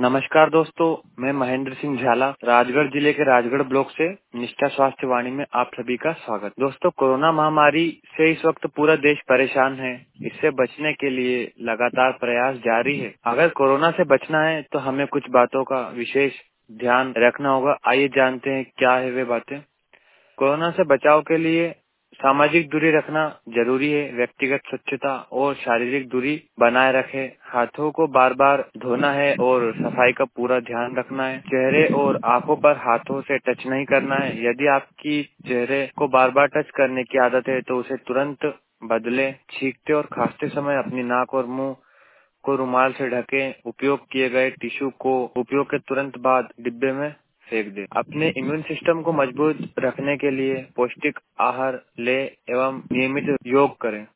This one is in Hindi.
नमस्कार दोस्तों, मैं महेंद्र सिंह झाला राजगढ़ जिले के राजगढ़ ब्लॉक से निष्ठा स्वास्थ्य वाणी में आप सभी का स्वागत। दोस्तों, कोरोना महामारी से इस वक्त पूरा देश परेशान है। इससे बचने के लिए लगातार प्रयास जारी है। अगर कोरोना से बचना है तो हमें कुछ बातों का विशेष ध्यान रखना होगा। आइए जानते हैं क्या है वे बातें। कोरोना से बचाव के लिए सामाजिक दूरी रखना जरूरी है। व्यक्तिगत स्वच्छता और शारीरिक दूरी बनाए रखें। हाथों को बार बार धोना है और सफाई का पूरा ध्यान रखना है। चेहरे और आंखों पर हाथों से टच नहीं करना है। यदि आपकी चेहरे को बार बार टच करने की आदत है तो उसे तुरंत बदलें। छींकते और खांसते समय अपनी नाक और मुंह को रुमाल से ढकें। उपयोग किए गए टिश्यू को उपयोग के तुरंत बाद डिब्बे में फेंक दें। अपने इम्यून सिस्टम को मजबूत रखने के लिए पौष्टिक आहार लें एवं नियमित योग करें।